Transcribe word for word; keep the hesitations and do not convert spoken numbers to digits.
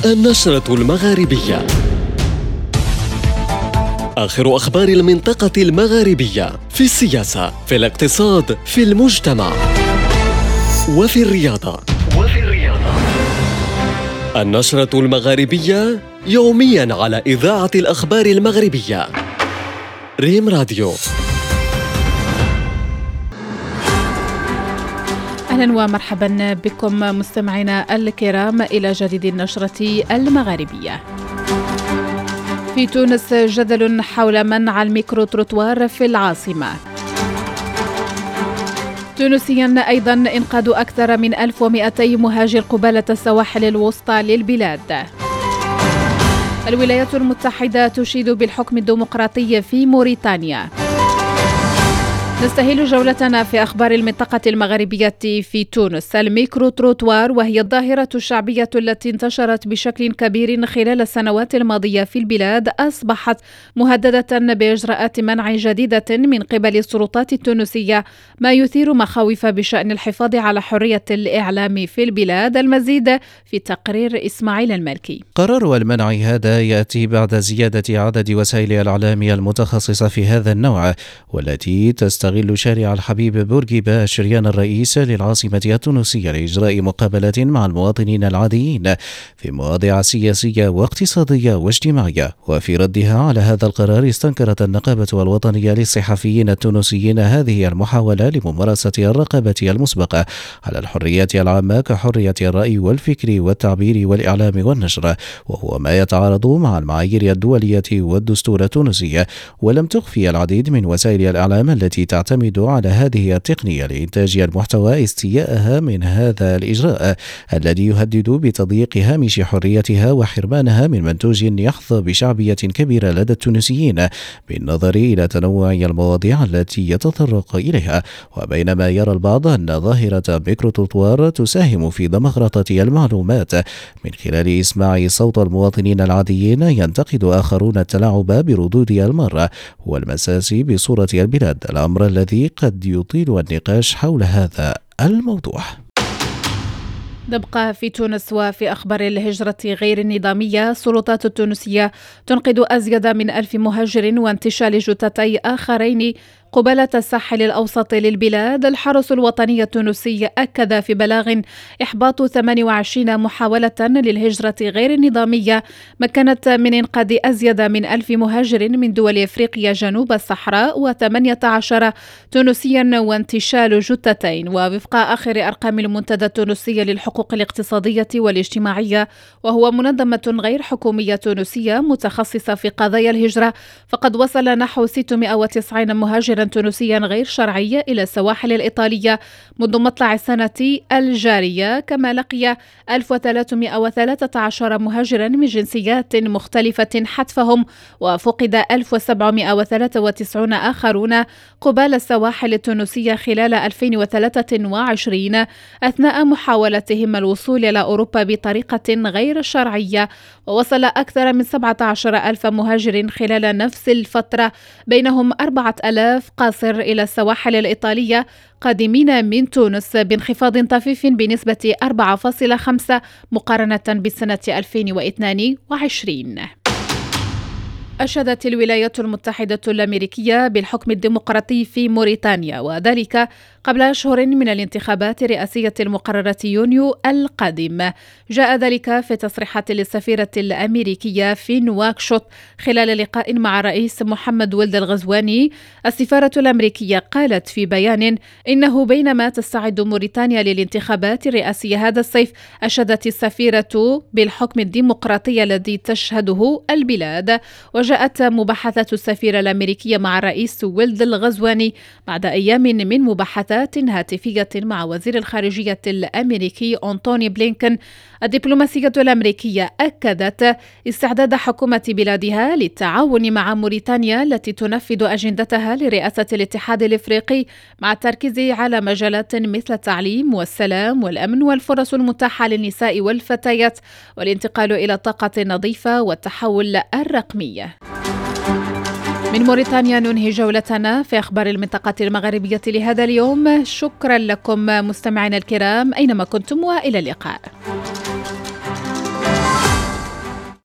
النشرة المغاربية، آخر أخبار المنطقة المغاربية في السياسة، في الاقتصاد، في المجتمع وفي الرياضة. وفي الرياضة النشرة المغاربية يومياً على إذاعة الأخبار المغربية ريم راديو. أهلا ومرحبا بكم مستمعينا الكرام إلى جديد النشرة المغاربية. في تونس جدل حول منع الميكرو تروتوار في العاصمة. تونسيا أيضا إنقاذ أكثر من ألف ومئتي مهاجر قبالة السواحل الوسطى للبلاد. الولايات المتحدة تشيد بالحكم الديمقراطي في موريتانيا. نستهل جولتنا في أخبار المنطقة المغربية في تونس. الميكرو تروتوار وهي الظاهرة الشعبية التي انتشرت بشكل كبير خلال السنوات الماضية في البلاد أصبحت مهددة بإجراءات منع جديدة من قبل السلطات التونسية، ما يثير مخاوف بشأن الحفاظ على حرية الإعلام في البلاد. المزيد في تقرير إسماعيل المالكي. قرار المنع هذا يأتي بعد زيادة عدد وسائل الإعلام المتخصصة في هذا النوع، والتي تستغل تستغل شارع الحبيب بورقيبة شريان الرئيس للعاصمة التونسية لإجراء مقابلات مع المواطنين العاديين في مواضيع سياسية واقتصادية واجتماعية. وفي ردها على هذا القرار، استنكرت النقابة الوطنية للصحفيين التونسيين هذه المحاولة لممارسة الرقابة المسبقة على الحريات العامة كحرية الرأي والفكر والتعبير والإعلام والنشر، وهو ما يتعارض مع المعايير الدولية والدستور التونسي. ولم تخفي العديد من وسائل الإعلام التي تعتمد على هذه التقنية لإنتاج المحتوى استياءها من هذا الإجراء الذي يهدد بتضييق هامش حريتها وحرمانها من منتوج يحظى بشعبية كبيرة لدى التونسيين بالنظر إلى تنوع المواضيع التي يتطرق إليها. وبينما يرى البعض أن ظاهرة ميكرو تروتوار تساهم في دمغرطة المعلومات من خلال إسماع صوت المواطنين العاديين، ينتقد آخرون التلاعب بردود المرة والمساس بصورة البلاد، الأمر الذي قد يطيل النقاش حول هذا الموضوع. نبقى في تونس وفي أخبار الهجرة غير النظامية. السلطات التونسية تنقذ أزيد من ألف مهاجر وانتشال جثتي آخرين قبالة الساحل الأوسط للبلاد. الحرس الوطني التونسي أكد في بلاغ إحباط ثمانية وعشرين محاولة للهجرة غير النظامية مكنت من إنقاذ أزيد من ألف مهاجر من دول إفريقيا جنوب الصحراء وثمانية عشر تونسيا وانتشال جثتين. ووفق آخر أرقام المنتدى التونسي للحقوق الاقتصادية والاجتماعية، وهو منظمة غير حكومية تونسية متخصصة في قضايا الهجرة، فقد وصل نحو ستمائة وتسعين مهاجر تونسيا غير شرعي إلى السواحل الإيطالية منذ مطلع السنة الجارية، كما لقي ألف وثلاثمائة وثلاثة عشر مهاجرا من جنسيات مختلفة حتفهم، وفقد ألف وسبعمائة وثلاثة وتسعين آخرون قبال السواحل التونسية خلال ألفين وثلاثة وعشرين أثناء محاولتهم الوصول إلى أوروبا بطريقة غير شرعية. ووصل أكثر من سبعة عشر ألف مهاجر خلال نفس الفترة، بينهم أربعة آلاف قاصر إلى السواحل الإيطالية قادمين من تونس، بانخفاض طفيف بنسبة أربعة فاصلة خمسة مقارنة بسنة ألفين واثنين وعشرين. أشادت الولايات المتحدة الأمريكية بالحكم الديمقراطي في موريتانيا، وذلك قبل أشهر من الانتخابات الرئاسية المقررة يونيو القادم. جاء ذلك في تصريحات للسفيرة الأمريكية في نواكشوط خلال لقاء مع الرئيس محمد ولد الغزواني. السفارة الأمريكية قالت في بيان إنه بينما تستعد موريتانيا للانتخابات الرئاسية هذا الصيف، أشادت السفيرة بالحكم الديمقراطي الذي تشهده البلاد. وجاءت مباحثات السفيرة الأمريكية مع الرئيس ولد الغزواني بعد أيام من مباحثات هاتفية مع وزير الخارجية الأمريكي أنتوني بلينكن. الدبلوماسية الأمريكية أكدت استعداد حكومة بلادها للتعاون مع موريتانيا التي تنفذ أجندتها لرئاسة الاتحاد الإفريقي، مع التركيز على مجالات مثل التعليم والسلام والأمن والفرص المتاحة للنساء والفتيات والانتقال إلى الطاقة النظيفة والتحول الرقمي. من موريتانيا ننهي جولتنا في أخبار المنطقة المغربية لهذا اليوم. شكرا لكم مستمعينا الكرام أينما كنتم، وإلى اللقاء.